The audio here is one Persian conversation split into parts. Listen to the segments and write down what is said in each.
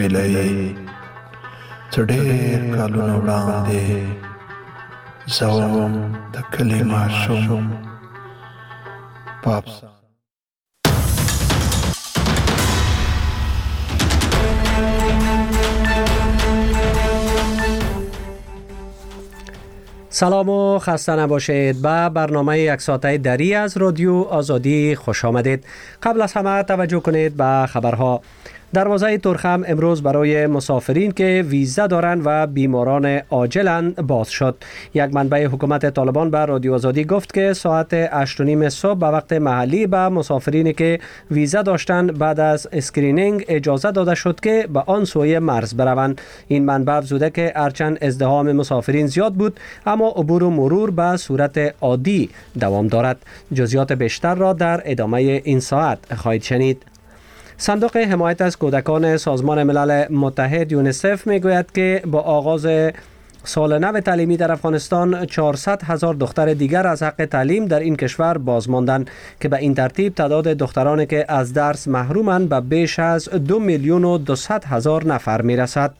ویلی څډیر کالونه وړاندې زوم د کلي ماشوم پاپسا سلام و خسته نباشید. به برنامه یک ساعته دری از رادیو آزادی خوش آمدید. قبل از همه توجه کنید به خبرها. دروازه ترخم امروز برای مسافرین که ویزا دارند و بیماران عاجلند باز شد. یک منبع حکومت طالبان به رادیو آزادی گفت که ساعت 8:30 صبح به وقت محلی به مسافرینی که ویزا داشتند بعد از اسکرینینگ اجازه داده شد که به آن سوی مرز بروند. این منبع افزوده که هرچند ازدحام مسافرین زیاد بود اما عبور و مرور به صورت عادی دوام دارد. جزئیات بیشتر را در ادامه این ساعت خواهید شنید. صندوق حمایت از کودکان سازمان ملل متحد یونیسف میگوید که با آغاز سال نو تعلیمی در افغانستان 400,000 دختر دیگر از حق تعلیم در این کشور باز ماندند که به این ترتیب تعداد دخترانی که از درس محرومند به بیش از 2,200,000 نفر میرسد.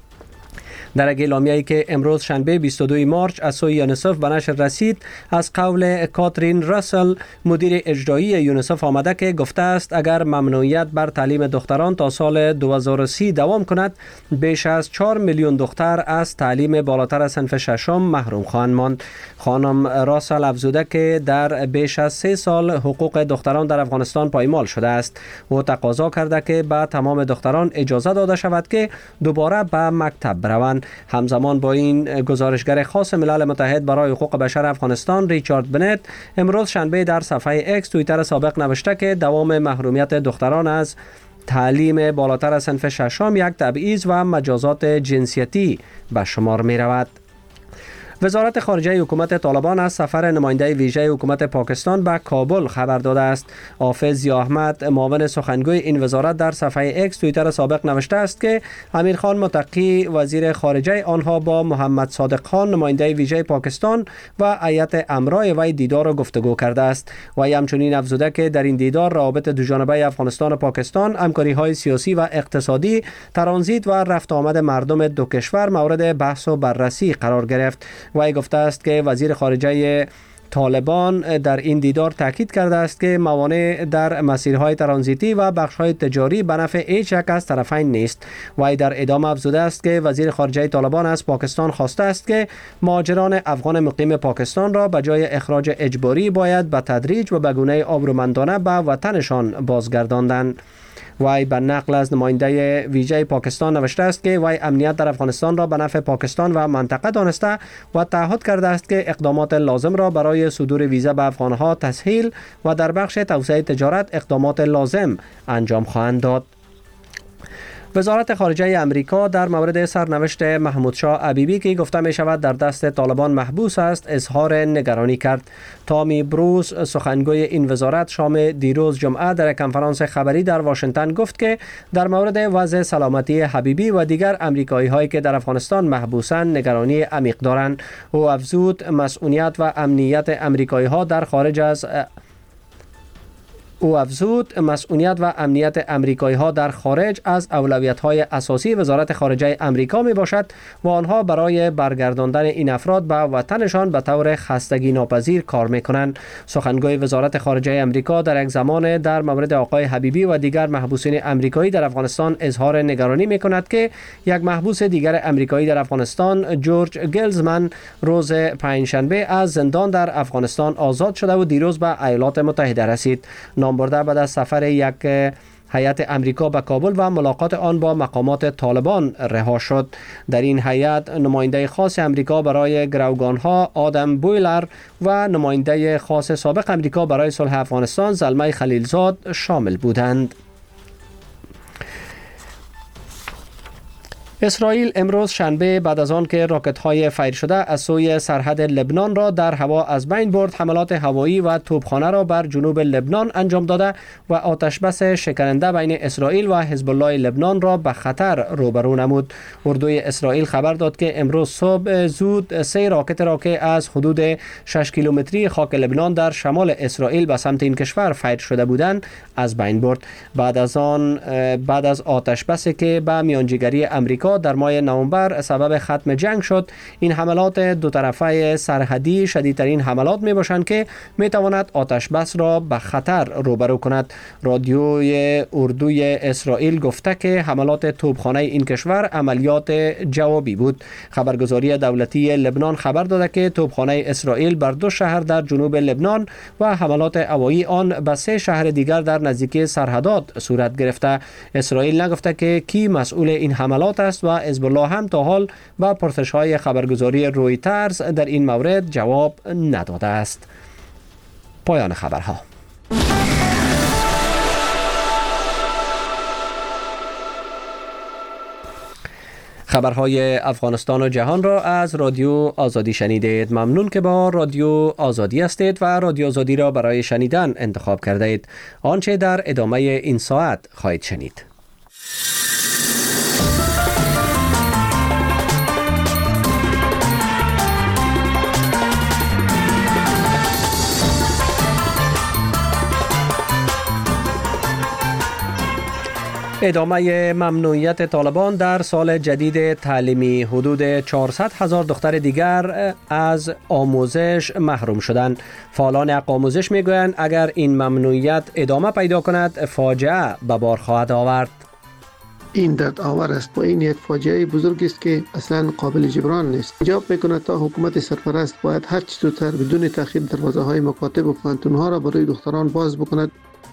در اعلامیه‌ای که امروز شنبه 22 مارچ از سوی یونیسف به نشر رسید از قول کاترین راسل مدیر اجرایی یونیسف آمده که گفته است اگر ممنوعیت بر تعلیم دختران تا سال 2030 دوام کند بیش از 4 میلیون دختر از تعلیم بالاتر از صنف ششم محروم خواهند ماند. خانم راسل افزوده که در بیش از 3 سال حقوق دختران در افغانستان پایمال شده است. او تقاضا کرده که به تمام دختران اجازه داده شود که دوباره به مکتب بروند. همزمان با این گزارشگر خاص ملل متحد برای حقوق بشر افغانستان ریچارد بنت امروز شنبه در صفحه اکس توییتر سابق نوشته که دوام محرومیت دختران از تعلیم بالاتر از صنف ششم یک تبعیض و مجازات جنسیتی به شمار می رود. وزارت خارجه حکومت طالبان از سفر نماینده ویژه حکومت پاکستان به کابل خبر داده است. حافظ ضیا احمد معاون سخنگوی این وزارت در صفحه اکس توییتر سابق نوشته است که امیر خان متقی وزیر خارجه آنها با محمد صادق خان نماینده ویژه پاکستان و هیئت امرای وی دیدار و گفتگو کرده است. وی همچنین افزوده که در این دیدار روابط دوجانبه افغانستان و پاکستان، همکاری‌های سیاسی و اقتصادی، ترانزیت و رفت آمد مردم دو کشور مورد بحث و بررسی قرار گرفت. وی گفته است که وزیر خارجه طالبان در این دیدار تاکید کرده است که موانع در مسیرهای ترانزیتی و بخش‌های تجاری به نفع هیچ یک از طرفین نیست. وی در ادامه افزوده است که وزیر خارجه طالبان از پاکستان خواسته است که مهاجران افغان مقیم پاکستان را به جای اخراج اجباری باید به تدریج و به گونه آبرومندانه به وطنشان بازگرداندند. وی به نقل از نماینده ویژه پاکستان نوشته است که وی امنیت در افغانستان را به نفع پاکستان و منطقه دانسته و تعهد کرده است که اقدامات لازم را برای صدور ویزا به افغانها تسهیل و در بخش توسعه تجارت اقدامات لازم انجام خواهند داد. وزارت خارجه امریکا در مورد سرنوشت محمود شاه حبیبی که گفته می شود در دست طالبان محبوس است اظهار نگرانی کرد. تامی بروس سخنگوی این وزارت شام دیروز جمعه در کنفرانس خبری در واشنگتن گفت که در مورد وضع سلامتی حبیبی و دیگر امریکایی هایی که در افغانستان محبوسند نگرانی عمیق دارند. او افزود مسئولیت و امنیت امریکایی ها در خارج از امریکایی ها در خارج از اولویت های اساسی وزارت خارجه امریکا می باشد و آنها برای برگرداندن این افراد به وطنشان به طور خستگی ناپذیر کار می کنند. سخنگوی وزارت خارجه امریکا در یک زمان در مورد آقای حبیبی و دیگر محبوسین امریکایی در افغانستان اظهار نگرانی می کند که یک محبوس دیگر امریکایی در افغانستان جورج گلزمن روز پنجشنبه از زندان در افغانستان آزاد شده و دیروز به ایالات متحده رسید. برده بعد از سفر یک هیئت امریکا به کابل و ملاقات آن با مقامات طالبان رها شد. در این هیئت نماینده خاص امریکا برای گروگانها آدم بویلر و نماینده خاص سابق امریکا برای صلح افغانستان زلمه خلیلزاد شامل بودند. اسرائیل امروز شنبه بعد از آن که راکت‌های فیر شده از سوی سرحد لبنان را در هوا از بین برد، حملات هوایی و توپخانه را بر جنوب لبنان انجام داده و آتشبس شکننده بین اسرائیل و حزب الله لبنان را به خطر روبرو نمود. اردوی اسرائیل خبر داد که امروز صبح زود 3 راکت را که از حدود 6 کیلومتری خاک لبنان در شمال اسرائیل به سمت این کشور فیر شده بودند از بین برد. بعد از آتشبسی که به میانجیگری امریکا در ماه نوامبر سبب ختم جنگ شد، این حملات دو طرفه سرحدی شدیدترین حملات می باشند که می تواند آتشبس را به خطر روبرو کند. رادیوی اردوی اسرائیل گفته که حملات توپخانه این کشور عملیات جوابی بود. خبرگزاری دولتی لبنان خبر داده که توپخانه اسرائیل بر 2 شهر در جنوب لبنان و حملات هوایی آن به 3 شهر دیگر در نزدیکی سرحدات صورت گرفته. اسرائیل نگفته که کی مسئول این حملات است و حزب الله هم تا حال به پرسش‌های خبرگزاری رویترز در این مورد جواب نداده است. پایان خبرها. خبرهای افغانستان و جهان را از رادیو آزادی شنیدید. ممنون که با رادیو آزادی هستید و رادیو آزادی را برای شنیدن انتخاب کرده اید. آنچه در ادامه این ساعت خواهید شنید. ادامه ممنوعیت طالبان در سال جدید تعلیمی. حدود 400,000 دختر دیگر از آموزش محروم شدند. فعالان حق آموزش میگویند اگر این ممنوعیت ادامه پیدا کند فاجعه به بار خواهد آورد. این درد آور است و این یک فاجعه بزرگ است که اصلا قابل جبران نیست. ایجاب میکند تا حکومت سرپرست باید هر چه زودتر بدون تأخیر دروازه های مکاتب و پوهنتون‌ها را برای دختران باز بکند.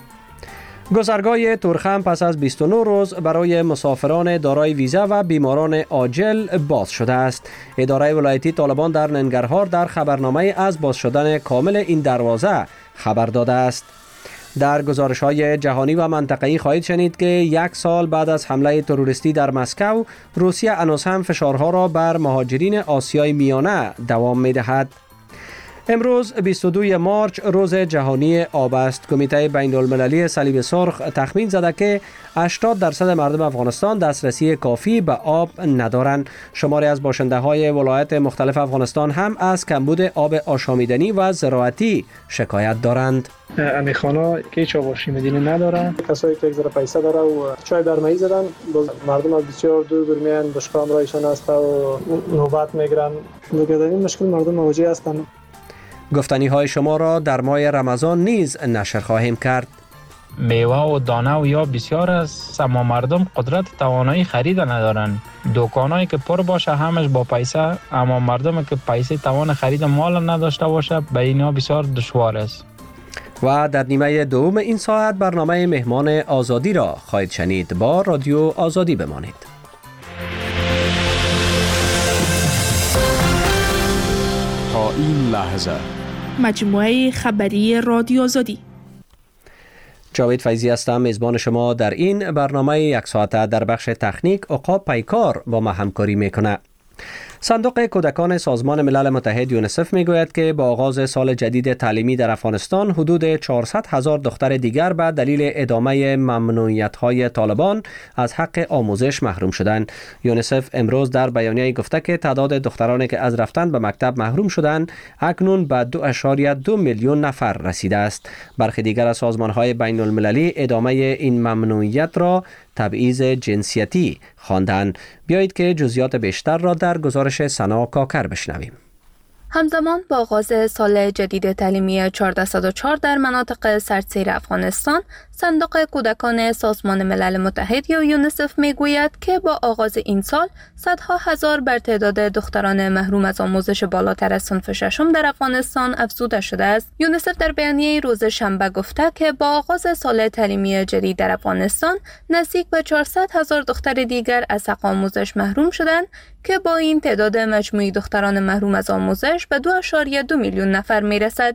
گذرگاه تورخم پس از 29 روز برای مسافران دارای ویزا و بیماران عاجل باز شده است. اداره ولایتی طالبان در ننگرهار در خبرنامه از باز شدن کامل این دروازه خبر داده است. در گزارش‌های جهانی و منطقه‌ای خواهید شنید که 1 سال بعد از حمله تروریستی در مسکو، روسیه هنوز هم فشارها را بر مهاجرین آسیای میانه دوام می‌دهد. امروز 22 مارچ روز جهانی آب است. کمیته بین المللی صلیب سرخ تخمین زده که 80% مردم افغانستان دسترسی کافی به آب ندارند. شماری از باشنده‌های ولایت مختلف افغانستان هم از کمبود آب آشامیدنی و زراعتی شکایت دارند. امیخانا که هیچ آباشی مدینه نداره، کسایی که یک ذره پیسه داره و چای برمایی زدن، مردم از بسیار دور میان بشکام رایشان هست و نوبت میگیرن. دیگه در این مشکل مردم مواجه هستن. گفتنی های شما را در ماه رمضان نیز نشر خواهیم کرد. میوه و دانه و یا بسیار است، اما مردم قدرت توانایی خرید ندارند. دکانایی که پر باشه همش با پیسه، اما مردم که پیسه توان خرید مال نداشته باشه به اینا بسیار دشوار است. و در نیمه دوم این ساعت برنامه مهمان آزادی را خواهید شنید. با رادیو آزادی بمانید. تا این لحظه مجموعه خبری رادیو آزادی. جاوید فیضی هستم، میزبان شما در این برنامه 1 ساعته. در بخش تکنیک عقاب پیکار با ما همکاری میکنه. صندوق کودکان سازمان ملل متحد یونیسف میگوید که با آغاز سال جدید تعلیمی در افغانستان حدود 400,000 دختر دیگر به دلیل ادامه ممنوعیت‌های طالبان از حق آموزش محروم شدند. یونیسف امروز در بیانیه گفته که تعداد دخترانی که از رفتن به مکتب محروم شدند اکنون به 2.2 میلیون نفر رسیده است. برخی دیگر از سازمان‌های بین المللی ادامه این ممنوعیت را تبعیض جنسیتی خواندند. بیایید که جزئیات بیشتر را در گزارش سنا کاکر بشنویم. همزمان با آغاز سال جدید تعلیمی 1404 در مناطق سردسیر افغانستان، صندوق کودکان سازمان ملل متحد یا یونیسف میگوید که با آغاز این سال صدها هزار بر تعداد دختران محروم از آموزش بالاتر از صنف ششم در افغانستان افزوده شده است. یونیسف در بیانیه روز شنبه گفته که با آغاز سال تعلیمی جدید در افغانستان نزدیک به 400,000 دختر دیگر از حق آموزش محروم شدند که با این تعداد مجموعی دختران محروم از آموزش به 2.2 میلیون نفر میرسد.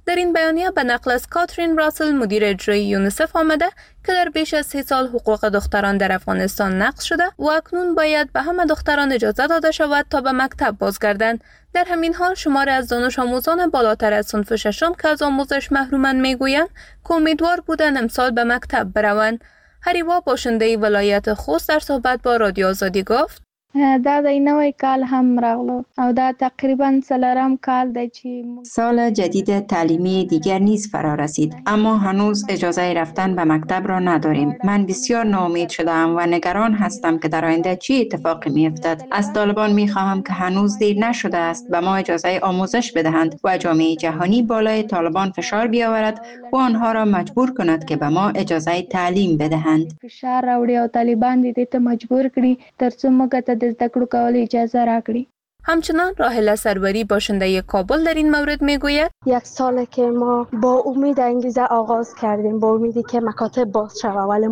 در این بیانیه به نقل از کاترین راسل مدیر اجرایی یونیسف آمده که در بیش از 30 سال حقوق دختران در افغانستان نقض شده و اکنون باید به همه دختران اجازه داده شود تا به مکتب بازگردند. در همین حال شماری از دانش آموزان بالاتر از صنف ششم که از آموزش محرومند میگویند که امیدوار بودند امسال به مکتب بروند. هریوا باشنده ولایت خوست در صحبت با رادیو آزادی گفت: دا د نوې کال هم راغلو او دا تقریبا سلرم کال دی چې سال جدید تعلیمی دیگر نیز فرا رسید، اما هنوز اجازه رفتن به مکتب را نداریم. من بسیار ناامید شدم و نگران هستم که در آینده چی اتفاقی می‌افتد. از طالبان می‌خواهم که هنوز دیر نشده است به ما اجازه آموزش بدهند و جامعه جهانی بالای طالبان فشار بیاورد و آنها را مجبور کند که به ما اجازه تعلیم بدهند. فشار راوړي او طالبان دې ته مجبور کړي ترڅو موږ د زده کړو کولو اجازه راکړي. همچنان راحله سروری باشنده کابل در این مورد میگوید: یک ساله که ما با امید انگیزه آغاز کردیم، با امیدی که مکاتب باز شود، ولی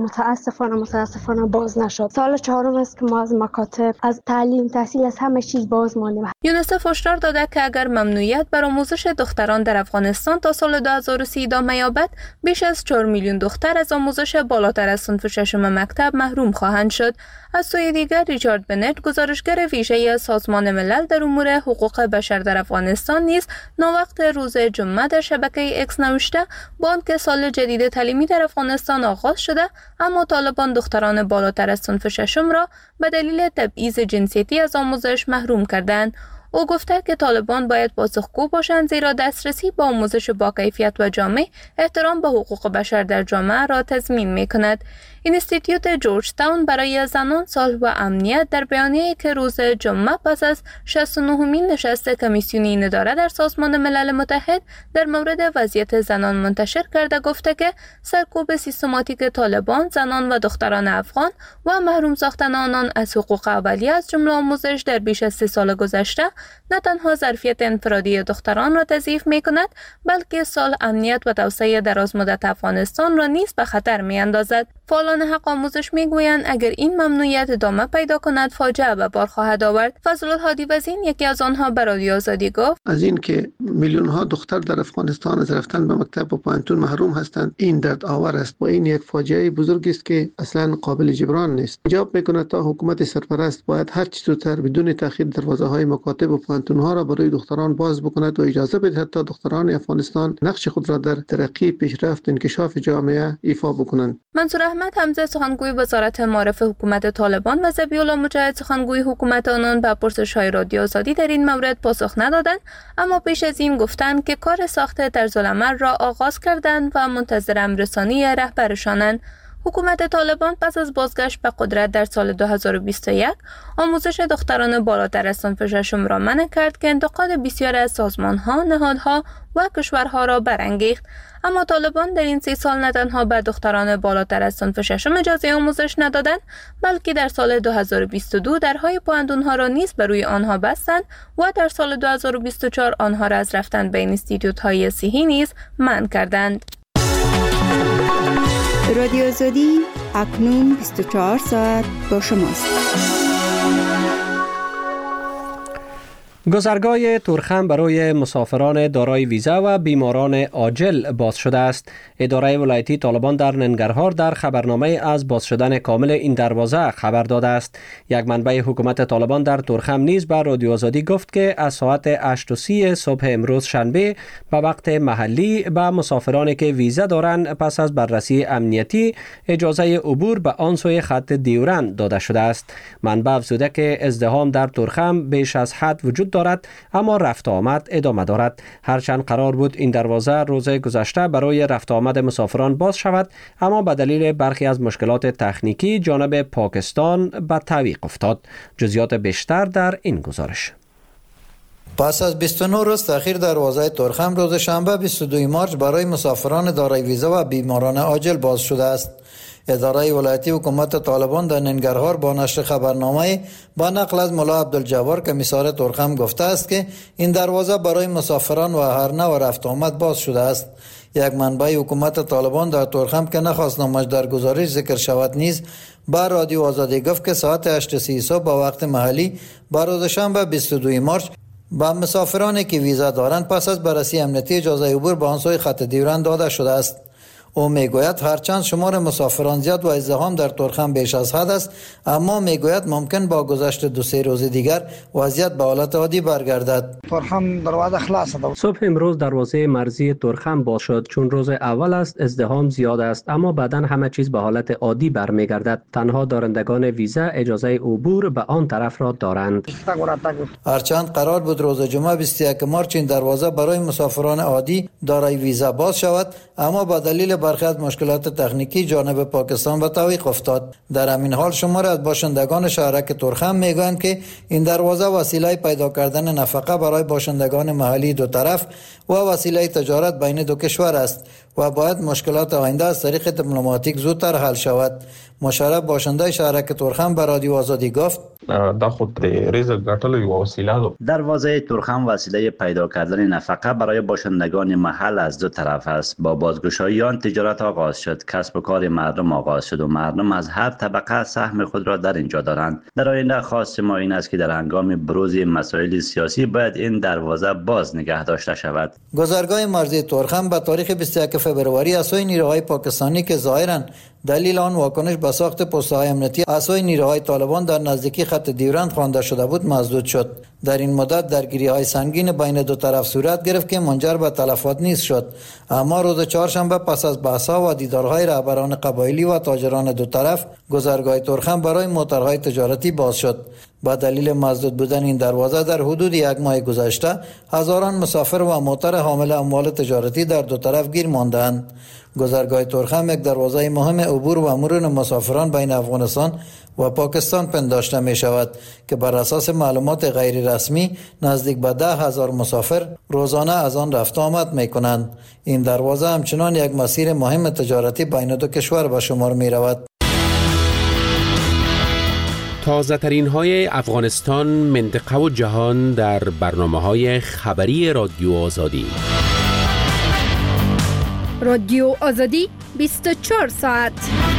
متاسفانه باز نشد. سال چهارم است که ما از مکاتب، از تعلیم، تحصیل، از همه چیز باز ماندیم. یونیسف هشدار داده که اگر ممنوعیت بر آموزش دختران در افغانستان تا سال 2030 ادامه یابد، بیش از 4 میلیون دختر از آموزش بالاتر از صنف ششم مکتب محروم خواهند شد. از سوی دیگر ریچارد بنت، گزارشگر ویژه سازمان ملل در امور حقوق بشر در افغانستان نیز ناوقت روز جمعه در شبکه اکس نوشته با آنکه سال جدید تعلیمی در افغانستان آغاز شده، اما طالبان دختران بالاتر از صنف ششم را به دلیل تبعیض جنسیتی از آموزش محروم کردند. او گفته که طالبان باید پاسخگو باشند، زیرا دسترسی به آموزش با کیفیت و جامع احترام به حقوق بشر در جامعه را تضمین می‌کند. اینستیتوت جورج تاون برای زنان، صلح و امنیت در بیانیه‌ای که روز جمعه پس از 69مین نشست کمیسیون اداره در سازمان ملل متحد در مورد وضعیت زنان منتشر کرده گفته که سرکوب سیستماتیک طالبان زنان و دختران افغان و محروم ساختن آنان از حقوق اولیه از جمله آموزش در بیش از 3 سال گذشته نه تنها ظرفیت انفرادی دختران را تضعیف می‌کند، بلکه صلح، امنیت و توسعه درازمدت افغانستان را نیز به خطر می‌اندازد. فعالان حق آموزش میگویند اگر این ممنوعیت ادامه پیدا کند فاجعه به بار خواهد آورد. فضل الهادی وزین، یکی از آنها، به رادیو آزادی گفت: از این که میلیون ها دختر در افغانستان از رفتن به مکتب و پانتون محروم هستند، این درد آور است و این یک فاجعه بزرگی است که اصلا قابل جبران نیست. ایجاب میکند تا حکومت سرپرست باید هر چه زودتر بدون تأخیر دروازه های مکاتب و پانتون ها را برای دختران باز بکند و اجازه بدهد تا دختران افغانستان نقش خود را در ترقی، پیشرفت، انکشاف جامعه ایفا بکنند. منصور احمد حمزه، سخنگوی وزارت معارف حکومت طالبان، و ذبیح الله مجاهد، سخنگوی حکومت آنان، به پرسش‌های رادیو آزادی در این مورد پاسخ ندادند، اما پیش از این گفتند که کار ساخت طرزالعمل را آغاز کردند و منتظر امررسانی رهبرشانند. حکومت طالبان پس از بازگشت به قدرت در سال 2021 آموزش دختران بالاتر از صنف ششم را منع کرد که انتقاد بسیاری از سازمان‌ها، نهادها و کشورها را برانگیخت. اما طالبان در این 30 سال نه تنها به دختران بالاتر از صنف ششم اجازه آموزش ندادند، بلکه در سال 2022 درهای پوهنتون‌ها را نیز بر روی آنها بستند و در سال 2024 آنها را از رفتن به اینستیتوت‌های صحی نیز منع کردند. رادیو آزادی اکنون 24 ساعت با شماست. گذرگاه تورخم برای مسافران دارای ویزا و بیماران عاجل باز شده است. اداره ولایتی طالبان در ننگرهار در خبرنامه از باز شدن کامل این دروازه خبر داده است. یک منبع حکومت طالبان در تورخم نیز به رادیو آزادی گفت که از ساعت 8:30 صبح امروز شنبه به وقت محلی به مسافرانی که ویزا دارند پس از بررسی امنیتی اجازه عبور به آن سوی خط دیورند داده شده است. منبع افزوده که ازدحام در تورخم بیش از حد وجود دارد، اما رفت آمد ادامه دارد. هرچند قرار بود این دروازه روز گذشته برای رفت آمد مسافران باز شود، اما به دلیل برخی از مشکلات تکنیکی جانب پاکستان به تعویق افتاد. جزئیات بیشتر در این گزارش. پس از 29 روز تأخیر دروازه تورخم روز شنبه 22 مارس برای مسافران دارای ویزا و بیماران عاجل باز شده است. اداره ولایتی حکومت طالبان در ننگرهار با نشر خبرنامه با نقل از ملا عبدالجبار کمیسار تورخم گفته است که این دروازه برای مسافران و هر نوع رفت آمد باز شده است. یک منبع حکومت طالبان در تورخم که نخواست نامش در گزارش ذکر شود نیز با رادیو آزادی گفت که ساعت 8:30 صبح با وقت محلی با روز شنبه 22 مارس با مسافرانی که ویزا دارند پس از بررسی امنیتی اجازه عبور به آن سوی خط دیورند داده شده است. او میگوید هرچند شمار مسافران زیاد و ازدحام در تورخم بیش از حد است، اما میگوید ممکن با گذشت 2-3 روز دیگر وضعیت به حالت عادی برگردد. تورخم دروازه خلاص است. صبح امروز دروازه مرزی تورخم باز شد. چون روز اول است ازدحام زیاد است، اما بعدا همه چیز به حالت عادی برمیگردد. تنها دارندگان ویزا اجازه عبور به آن طرف را دارند. هرچند قرار بود روز جمعه 21 مارچ این دروازه برای مسافران عادی دارای ویزا باز شود، اما با دلیل برخی از مشکلات تکنیکی جانب پاکستان به تعویق افتاد. در همین حال شماری از باشندگان شهرک تورخم میگویند که این دروازه وسیله پیدا کردن نفقه برای باشندگان محلی دو طرف و وسیله تجارت بین دو کشور است و باید مشکلات آینده از طریق دیپلماتیک زودتر حل شود. مشرف باشنده شهرک تورخم به رادیو آزادی گفت دا خود ریز ګټلو یو وسیله ده. دروازه تورخم وسیله پیدا کردن نفقه برای باشندگان محل از دو طرف است. با بازگشایی آن تجارت آغاز شد، کسب و کار مردم آغاز شد و مردم از هر طبقه سهم خود را در اینجا دارند. در آینده خواست ما این است که در هنگام بروز مسائل سیاسی باید این دروازه باز نگه داشته شود. گذرگاه مرزی تورخم به تاریخ 21 فبروری از سوی نیروهای پاکستانی که ظاهراً دلیل آن واکنش به ساخت پست‌های امنیتی از سوی نیروهای طالبان در نزدیکی خط دیورند خوانده شده بود مسدود شد. در این مدت درگیری‌های سنگین بین دو طرف صورت گرفت که منجر به تلفات نیز شد، اما روز چهارشنبه پس از بحث‌ها و دیدارهای رهبران قبایلی و تاجران دو طرف گذرگاه تورخم برای موترهای تجارتی باز شد. با دلیل مسدود بودن این دروازه در حدود یک ماه گذشته هزاران مسافر و موتر حامل اموال تجارتی در دو طرف گیر ماندند. گذرگاه تورخم یک دروازه مهم عبور و مرور مسافران بین افغانستان و پاکستان پنداشته می شود که بر اساس معلومات غیر رسمی نزدیک به 10,000 مسافر روزانه از آن رفت آمد می کنند. این دروازه همچنان یک مسیر مهم تجارتی بین دو کشور به شمار می رود. تازه ترین های افغانستان، منطقه و جهان در برنامه های خبری رادیو آزادی. رادیو آزادی 24 ساعت.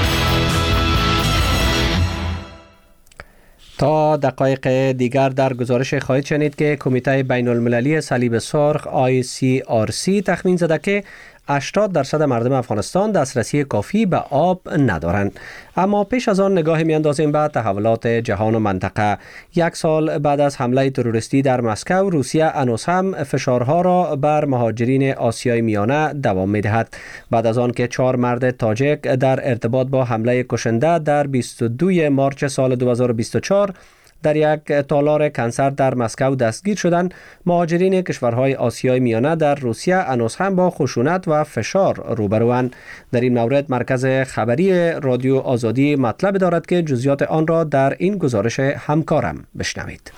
تا دقایق دیگر در گزارش خواهید شنید که کمیته بین المللی صلیب سرخ ICRC تخمین زده که 80% مردم افغانستان دسترسی کافی به آب ندارند. اما پیش از آن نگاهی میاندازیم به تحولات جهان و منطقه. 1 سال بعد از حمله تروریستی در مسکو، روسیه هنوز هم فشارها را بر مهاجرین آسیای میانه دوام میدهد. بعد از آن که 4 مرد تاجیک در ارتباط با حمله کشنده در 22 مارچ سال 2024 در یک تالار کنسر در مسکو دستگیر شدند، مهاجرین کشورهای آسیای میانه در روسیه هنوز هم با خشونت و فشار روبروند. در این مورد مرکز خبری رادیو آزادی مطلب دارد که جزئیات آن را در این گزارش همکارم بشنوید.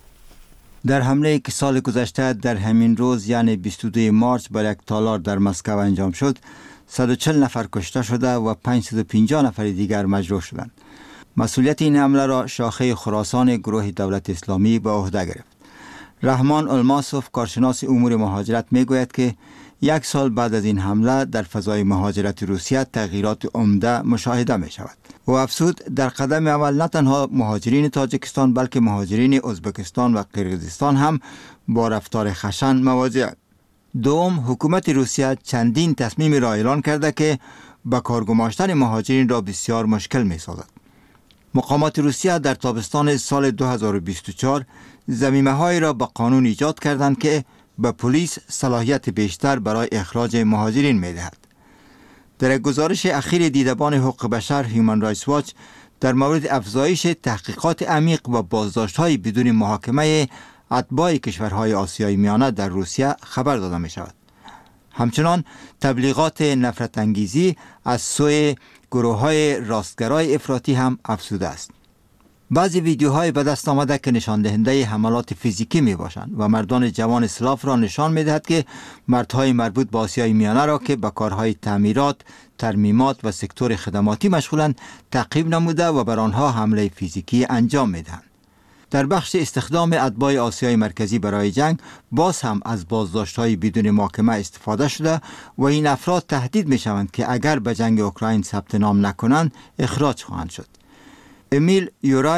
در حمله که سال گذشته در همین روز یعنی 22 مارچ بر یک تالار در مسکو انجام شد، 140 نفر کشته شده و 550 نفر دیگر مجروح شدند. مسئولیت این حمله را شاخه خراسان گروه دولت اسلامی به عهده گرفت. رحمان الماسوف، کارشناس امور مهاجرت، میگوید که 1 سال بعد از این حمله در فضای مهاجرت روسیه تغییرات عمده مشاهده می شود. و افزود در قدم اول نه تنها مهاجرین تاجیکستان بلکه مهاجرین ازبکستان و قرقیزستان هم با رفتار خشن مواجه‌اند. دوم، حکومت روسیه چندین تصمیم را اعلان کرده که به کار گماشتن مهاجرین را بسیار مشکل می سازد. مقامات روسیه در تابستان سال 2024 ضمیمه‌هایی را به قانون ایجاد کردند که به پلیس صلاحیت بیشتر برای اخراج مهاجرین می‌دهد. در یک گزارش اخیر دیدبان حقوق بشر هیومن رایتس واچ در مورد افزایش تحقیقات عمیق و بازداشت‌های بدون محاکمه اتباع کشورهای آسیای میانه در روسیه خبر داده می‌شود. همچنان تبلیغات نفرت انگیزی از سوی گروه‌های راستگرای افراطی هم افزوده است. بعضی ویدیوهای به دست آمده که نشان دهنده حملات فیزیکی می باشند و مردان جوان اسلاف را نشان می دهد که مردهای مربوط به آسیای میانه را که به کارهای تعمیرات، ترمیمات و سکتور خدماتی مشغولند تعقیب نموده و بر آنها حمله فیزیکی انجام می دهند. در بخش استخدام اتباع آسیای مرکزی برای جنگ باز هم از بازداشت‌های بدون محاکمه استفاده شده و این افراد تهدید می‌شوند که اگر به جنگ اوکراین ثبت نام نکنند اخراج خواهند شد. امیل یورایف،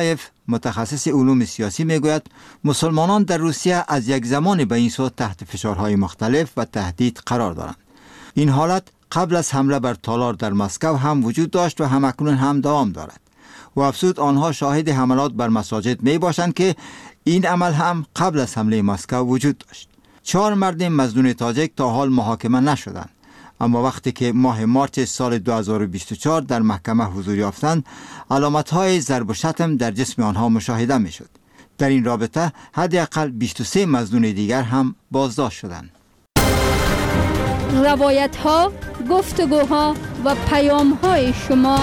متخصص علوم سیاسی میگوید مسلمانان در روسیه از یک زمان به این سو تحت فشارهای مختلف و تهدید قرار دارند. این حالت قبل از حمله بر تالار در مسکو هم وجود داشت و همکنون هم دوام دارد و افزود آنها شاهد حملات بر مساجد می باشند که این عمل هم قبل از حمله مسکو وجود داشت. 4 مرد مظنون تاجیک تا حال محاکمه نشدند، اما وقتی که ماه مارس سال 2024 در محکمه حضور یافتند علامت‌های ضرب و شتم در جسم آنها مشاهده می‌شد. در این رابطه حداقل 23 مظنون دیگر هم بازداشت شدند. روایت‌ها، گفتگوها و پیام‌های شما.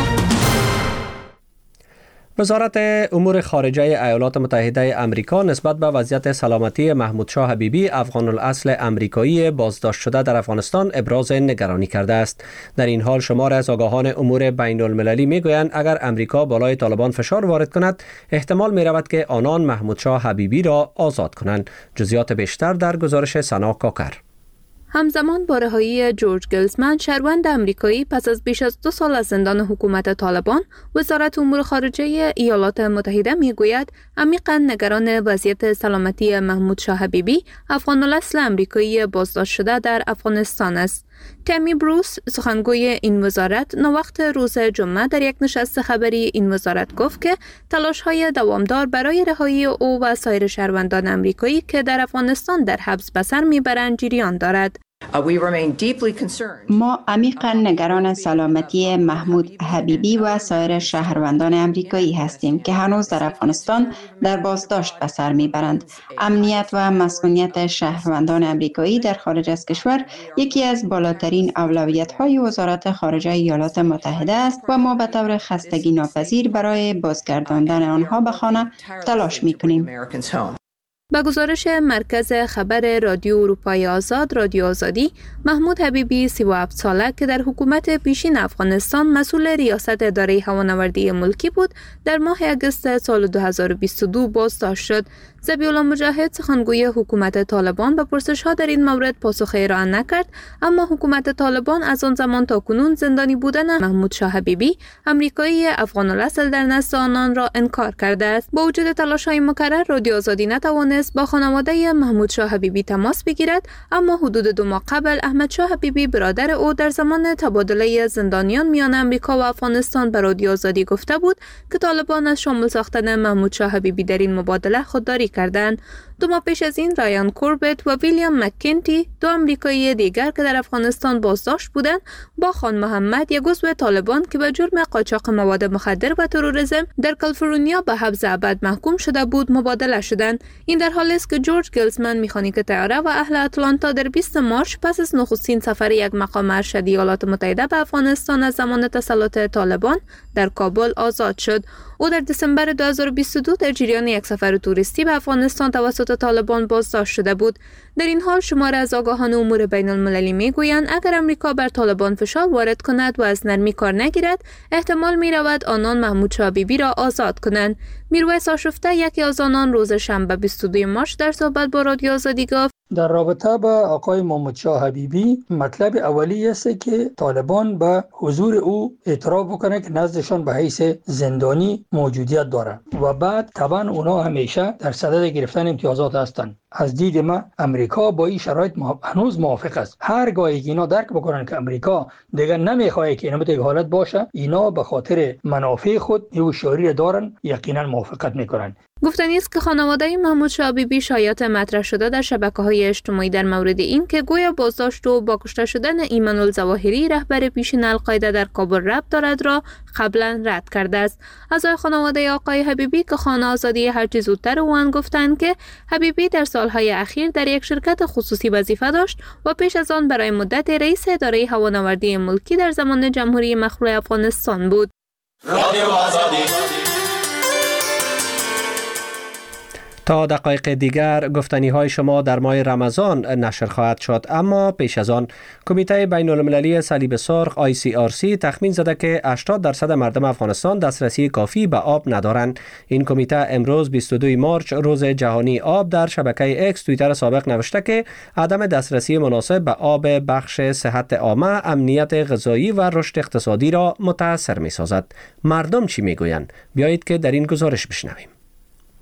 وزارت امور خارجه ایالات متحده آمریکا نسبت به وضعیت سلامتی محمود شاه حبیبی افغان الاصل آمریکایی بازداشت شده در افغانستان ابراز نگرانی کرده است. در این حال شمار از آگاهان امور بین المللی میگویند اگر امریکا بالای طالبان فشار وارد کند احتمال می رود که آنان محمود شاه حبیبی را آزاد کنند. جزئیات بیشتر در گزارش سنا کاکر. همزمان با رهایی جورج گلزمن شهروند آمریکایی پس از بیش از 2 سال از زندان حکومت طالبان، وزارت امور خارجه ایالات متحده میگوید عمیقاً نگران وضعیت سلامتی محمود شاه حبیبی افغان الاصل آمریکایی بازداشت شده در افغانستان است. تامی بروس سخنگوی این وزارت نوقت روز جمعه در یک نشست خبری این وزارت گفت که تلاش‌های دوامدار برای رهایی او و سایر شهروندان آمریکایی که در افغانستان در حبس به سر میبرند جریان دارد. ما عمیقاً نگران سلامتی محمود حبیبی و سایر شهروندان آمریکایی هستیم که هنوز در افغانستان در بازداشت به سر میبرند. امنیت و مسئولیت شهروندان آمریکایی در خارج از کشور یکی از بالاترین اولویت‌های وزارت خارجه ایالات متحده است و ما به طور خستگی ناپذیر برای بازگرداندن آنها به خانه تلاش می‌کنیم. با گزارش مرکز خبر رادیو اروپای آزاد رادیو آزادی، محمود حبیبی 37 ساله که در حکومت پیشین افغانستان مسئول ریاست اداره هوانوردی ملکی بود، در ماه اگست سال 2022 بازداشت شد. ذبیح‌الله مجاهد سخنگوی حکومت طالبان به پرسش‌ها در این مورد پاسخ ارائه نکرد، اما حکومت طالبان از آن زمان تا کنون زندانی بودن محمود شاه حبیبی آمریکایی افغان الاصل در نزد آنان را انکار کرده است. با وجود تلاش‌های مکرر، رادیو آزادی نتوانست با خانواده محمود شاه حبیبی تماس بگیرد، اما حدود 2 ماه قبل احمد شاه حبیبی برادر او در زمان تبادله زندانیان میان آمریکا و افغانستان به رادیو آزادی گفته بود که طالبان از شامل ساختن محمود شاه حبیبی در این مبادله خودداری کردند. 2 ماه پیش از این رایان کوربت و ویلیام مککنتی، 2 آمریکایی دیگر که در افغانستان بازداشت بودند، با خان محمد، یک عضو طالبان که به جرم قاچاق مواد مخدر و تروریسم در کالیفرنیا به حبس ابد محکوم شده بود مبادله شدند. این در حالی است که جورج گلزمن، مکانیک طیاره و اهل آتلانتا، در 20 مارس پس از نخستین سفر یک مقام ارشد ایالات متحده به افغانستان از زمان تسلط طالبان در کابل آزاد شد. او در دسامبر 2022 در جریان یک سفر توریستی به افغانستان توسط طالبان بازداشت شده بود. در این حال شمار از آگاهان امور بین المللی میگویند اگر امریکا بر طالبان فشار وارد کند و از نرمی کار نگیرد، احتمال می رود آنان محمود شاه حبیبی را آزاد کنند. میرویس آشفته، یکی از آنان، روز شنبه 22 مارس در صحبت با رادیو آزادی گفت در رابطه با آقای محمود شاه حبیبی مطلب اولی است که طالبان به حضور او اعتراف بکنه که نزدشان به حیث زندانی موجودیت داره و بعد طبعا اونا همیشه در صدد گرفتن امتیازات هستند. از دید من امریکا با این شرایط هنوز موافق است. هرگاهی اینا درک بکنن که امریکا دیگه نمیخواد که اینا به حالت باشه، اینا به خاطر منافع خود هوشیاری دارن، یقینا موافقت میکنن. گفتنی است که خانواده محمود شاه حبیبی شایعات مطرح شده در شبکه‌های اجتماعی در مورد این که گویا بازداشت و با کشته شدن ایمان الظواهری رهبر پیشین القاعده در کابل ربط دارد را قبلا رد کرده است. اعضای خانواده آقای حبیبی که خانه آزادی هرچه زودتر او گفتند که حبیبی در سالهای اخیر در یک شرکت خصوصی وظیفه داشت و پیش از آن برای مدت رئیس اداره هوانوردی ملکی در زمان جمهوری مخلوع افغانستان بود. رادیو آزادی. تا دقایق دیگر گفتنی های شما در ماه رمضان نشر خواهد شد، اما پیش از آن کمیته بین المللی صلیب سرخ ICRC تخمین زده که 80% مردم افغانستان دسترسی کافی به آب ندارند. این کمیته امروز 22 مارس روز جهانی آب در شبکه اکس توییتر سابق نوشته که عدم دسترسی مناسب به آب بخش صحت عامه، امنیت غذایی و رشد اقتصادی را متاثر می سازد. مردم چی می گویند؟ بیایید که در این گزارش بشنویم.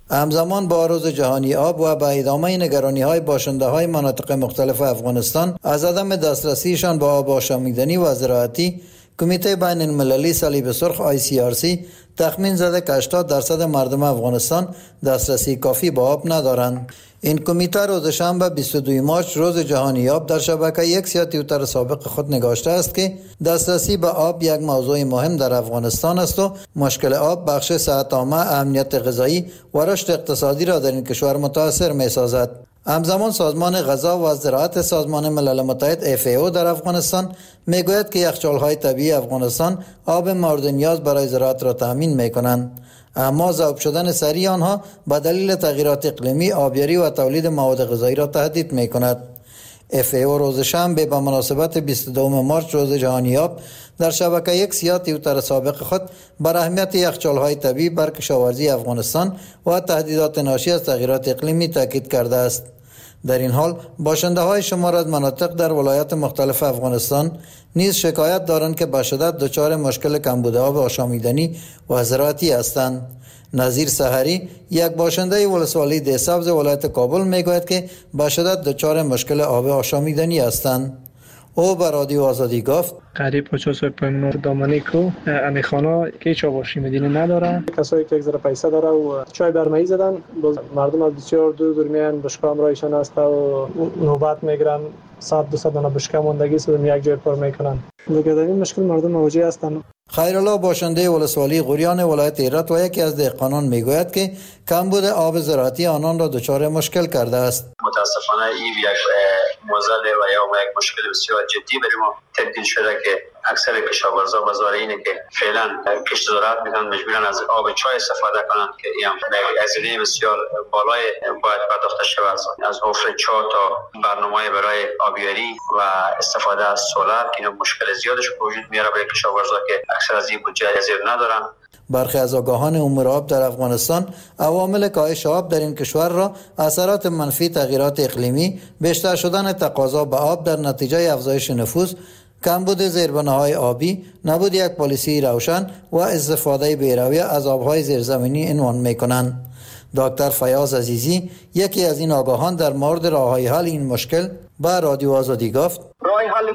همزمان با روز جهانی آب و به ادامه نگرانی‌های باشنده‌های مناطق مختلف افغانستان از عدم دسترسیشان به آب آشامیدنی و زراعتی، کمیته بین المللی صلیب سرخ ICRC تخمین زده که 80% مردم افغانستان دسترسی کافی به آب ندارند. این کمیته روز شنبه 22 مارچ روز جهانی آب در شبکه یک یا توییتر سابق خود نگاشته است که دسترسی به آب یک موضوع مهم در افغانستان است و مشکل آب بخش صحت عامه، امنیت غذایی و رشد اقتصادی را در این کشور متاثر می سازد. همزمان سازمان غذا و زراعت سازمان ملل متحد FAO در افغانستان میگوید که یخچال‌های طبیعی افغانستان آب مورد نیاز برای زراعت را تامین می‌کنند، اما ذوب شدن سریع آنها به دلیل تغییرات اقلیمی آبیاری و تولید مواد غذایی را تهدید می‌کند. FAO روز شنبه به مناسبت 22 مارچ روز جهانی آب در شبکه یک یا توییتر سابق خود بر اهمیت یخچال‌های طبیعی بر کشاورزی افغانستان و تهدیدات ناشی از تغییرات اقلیمی تاکید کرده است. در این حال باشنده‌های شمار از مناطق در ولایات مختلف افغانستان نیز شکایت دارند که به شدت دچار مشکل کمبود آب آشامیدنی و زراعتی هستند. نظیر سحری، یک باشنده ولسوالی دهسبز ولایت کابل میگوید که به شدت دچار مشکل آب آشامیدنی هستند. او به رادیو آزادی گفت قریب 50 پایمون دامنی کو امیخانا که هیچ آباشی مدینه نداره. کسایی که یک ذره پیسه داره و چای برمایی زدن، باز مردم از بسیار دور میان، بشکا هم رایشان هست و نوبت میگیرن، 100-200 دانه بشکا موندگی سودم یک جای پر میکنن. دیگه در این مشکل مردم مواجه هستند. خیرالله باشنده ولسوالی غوریان ولایت هرات و یکی از دهقانان میگوید که کمبود آب زراعتی آنان را دچار مشکل کرده است. متاسفانه این یک معضل و یا یک مشکل بسیار جدی برای ما تبدیل شده که اکثر کشاورزا و زارعینی که فعلا کشت زراعت میکنن مجبورن از آب چای استفاده کنند که این هزینه بسیار بالای باید پرداخته شود. از حفر چاه تا برنامه برای آبیاری و استفاده از سولر که مشکل زیادش وجود میاره برای کشاورزا که اکثر از این بودجه زیر ندارن. برخی از آگاهان امور آب در افغانستان عوامل کاهش آب در این کشور را اثرات منفی تغییرات اقلیمی، بیشتر شدن تقاضا به آب در نتیجه افزایش نفوذ، کمبود زیربناهای آبی، نبود یک پالیسی روشن و استفاده بی‌رویه از آبهای زیرزمینی عنوان می‌کنند. دکتر فیاض عزیزی، یکی از این آگاهان، در مورد راه‌های حل این مشکل با رادیو آزادی گفت: راه حل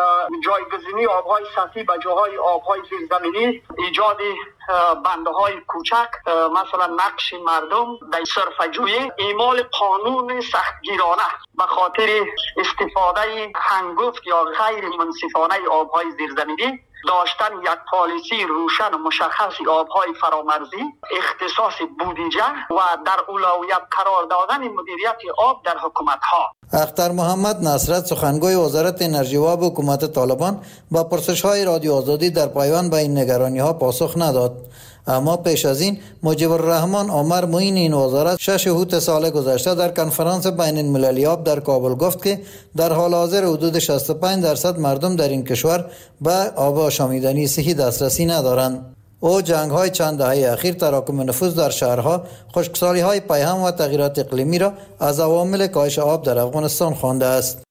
جایگزینی آب‌های سطحی به جاهای آب‌های زیرزمینی، ایجاد بنده‌های کوچک، مثلا نقش مردم در صرفه‌جویی، اعمال قانون سختگیرانه به خاطر استفاده هنگفت یا غیر منصفانه آب‌های زیرزمینی، داشتن یک پالیسی روشن و مشخص آب‌های فرامرزی، اختصاص بودجه و در اولویت قرار دادن مدیریت آب در حکومت‌ها. اختر محمد نصرت، سخنگوی وزارت انرژی و آب حکومت طالبان، با پرسش‌های رادیو آزادی در پایان به این نگرانی‌ها پاسخ نداد. اما پیش از این مجیب الرحمن عمر معین این وزارت 6 اوت سال گذشته در کنفرانس بین المللی آب در کابل گفت که در حال حاضر حدود 65% مردم در این کشور به آب آشامیدنی صحی دسترسی ندارند. او جنگ‌های چند دهه اخیر، تراکم نفوذ در شهرها، خشکسالی‌های پیهم و تغییرات اقلیمی را از عوامل کاهش آب در افغانستان خوانده است.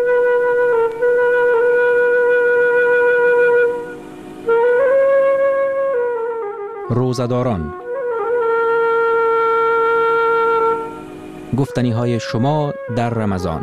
روزه‌داران، گفتنی‌های شما در رمضان.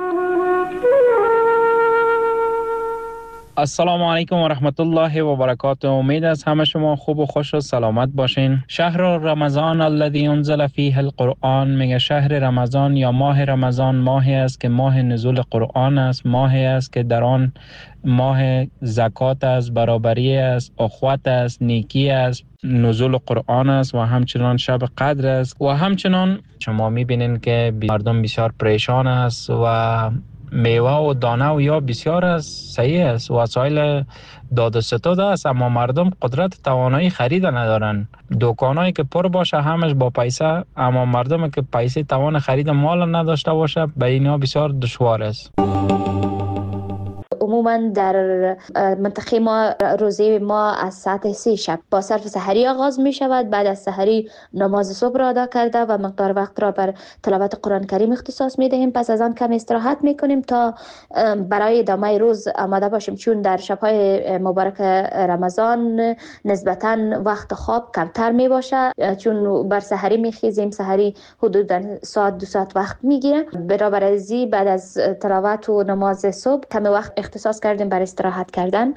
السلام علیکم و رحمت الله و برکاته. امید است همه شما خوب و خوش و سلامت باشین. شهر رمضان الذی انزل فیه القرآن، میگه شهر رمضان یا ماه رمضان ماهی است که ماه نزول قرآن است، ماهی است که در آن ماه زکات است، برابری است، اخوت است، نیکی است، نزول قرآن است و همچنان شب قدر است. و همچنان شما میبینین که مردم بسیار پریشان است و میوه و دانه و یا بسیار است، صحیح است، وسایل داد و ستد است، اما مردم قدرت توانایی خرید ندارن. دکانایی که پر باشه همش با پیسه، اما مردم که پیسه توان خرید مال نداشته باشه به اینا بسیار دشوار است. عموم عموما در منطقه ما روزه ما از ساعت 3 شب با صرف سحری آغاز می شود. بعد از سحری نماز صبح را ادا کرده و مقدار وقت را بر تلاوت قرآن کریم اختصاص می دهیم. پس از آن کم استراحت می کنیم تا برای ادامه روز آماده باشیم، چون در شب‌های مبارک رمضان نسبتاً وقت خواب کمتر می باشه، چون بر سحری می خیزیم. سحری حدود ساعت 2 ساعت وقت می گیره. برابر ازی بعد از تلاوت و نماز صبح کم وقت اختصاص کردیم برای استراحت کردن.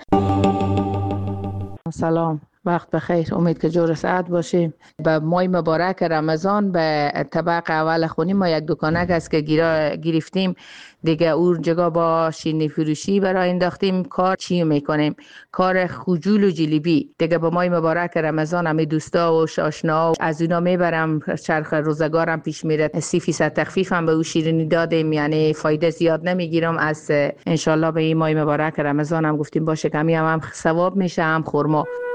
سلام، وقت بخیر. امید که جور ساعت باشیم. به ماه مبارک رمضان به طبق اول خونی ما یک دکانک است که گرفتیم دیگه. اون جگا با شیرینی فروشی برای انداختیم. کار چی میکنیم؟ کار خجول و جلیبی دیگه. با ماه مبارک رمضان همه دوستا و آشنا از اونا میبرم، چرخ روزگارم پیش میره. 30% تخفیف هم به اون شیرینی دادیم، یعنی فایده زیاد نمیگیرم. از انشالله به این ماه مبارک رمضان هم گفتیم باشه کمی هم ثواب میشه هم خورما.